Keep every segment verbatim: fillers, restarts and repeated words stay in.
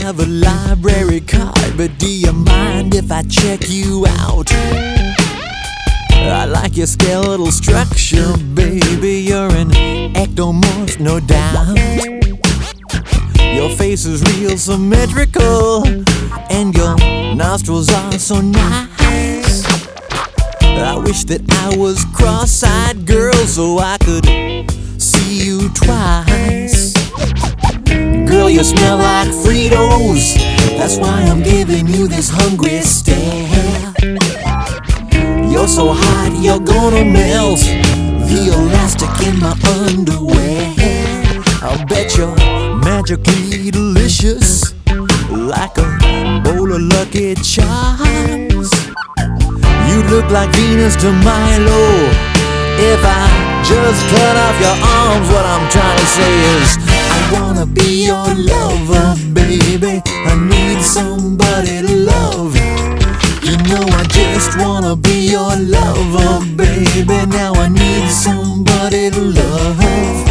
have a library card, but do you mind if I check you out? I like your skeletal structure, baby. You're an ectomorph, no doubt. Your face is real symmetrical, and your nostrils are so nice. I wish that I was cross-eyed, girl, so I could see you twice. Girl, you smell like Fritos, that's why I'm giving you this hungry stare. You're so hot, you're gonna melt the elastic in my underwear. I'll bet you're magically delicious, like a bowl of Lucky Charms. You look like Venus de Milo. If I just cut off your arms, what I'm trying to say is I wanna be your lover, baby. I need somebody to love. You know I just wanna be your lover, baby. Now I need somebody to love.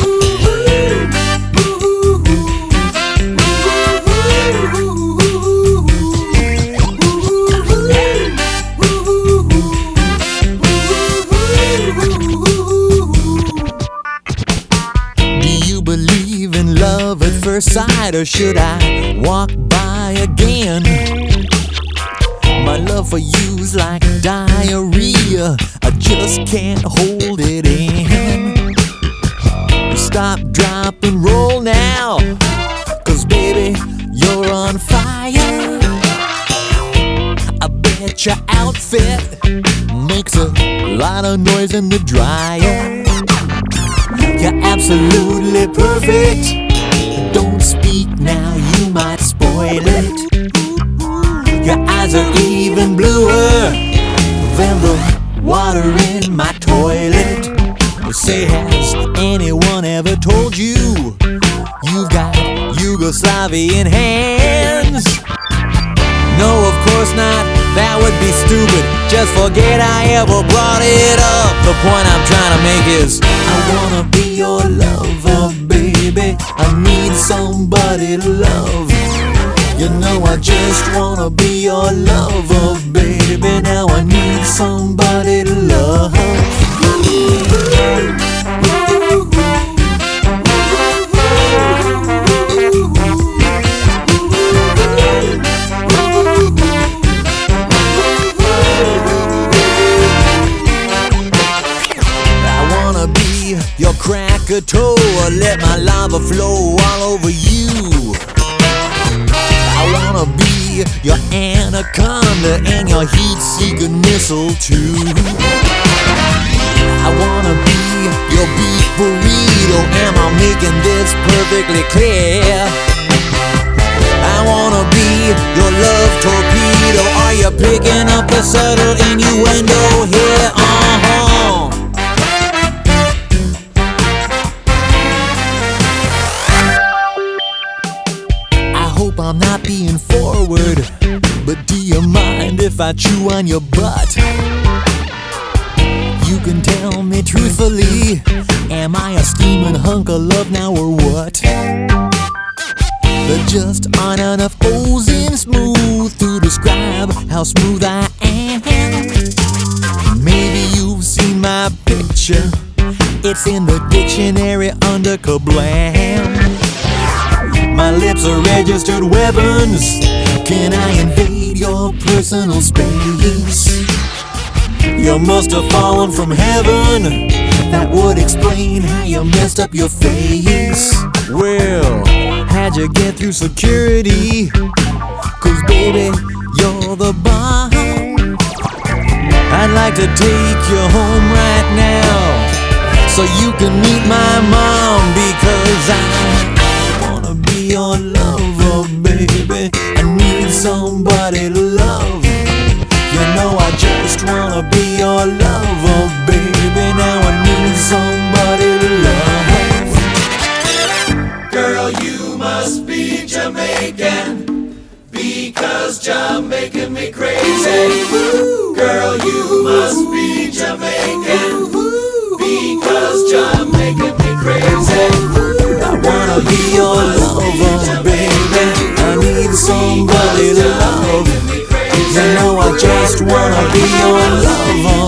Do you believe in love at first sight, or should I walk by again? My love for you's like diarrhea, I just can't hold it in. Stop, drop, and roll now, cause baby, you're on fire. I bet your outfit makes a lot of noise in the dryer. You're absolutely perfect. Don't speak now, you might spoil it. Your eyes are even bluer than the water in my toilet. Say, has anyone ever told you you've got Yugoslavian hands? No, of course not, that would be stupid. Just forget I ever brought it up. The point I'm trying to make is I wanna be your lover, baby. I need somebody to love. You know I just wanna be your lover, baby. Now I need somebody to love. I wanna be your Krakatoa, let my lava flow all over you. I wanna be your anaconda and your heat-seeking missile too. I wanna be your beef burrito, am I making this perfectly clear? I wanna be your love torpedo, are you picking up a subtle innuendo here? Uh-huh. I'm not being forward, but do you mind if I chew on your butt? You can tell me truthfully, am I a steaming hunk of love now or what? There just aren't enough O's in smooth to describe how smooth I am. Maybe you've seen my picture, it's in the dictionary under kablam. My lips are registered weapons. Can I invade your personal space? You must have fallen from heaven. That would explain how you messed up your face. Well, how'd you get through security? Cause baby, you're the bomb. I'd like to take you home right now, so you can meet my mom, because I your lover, baby. I need somebody to love. You know I just wanna be your lover, baby. Now I need somebody to love. Girl, you must be Jamaican, because Jamaican me crazy. Girl, you must be Jamaican, because Jamaican me crazy. I wanna be your lover, baby. I need find somebody to love. You know I just wanna be your lover.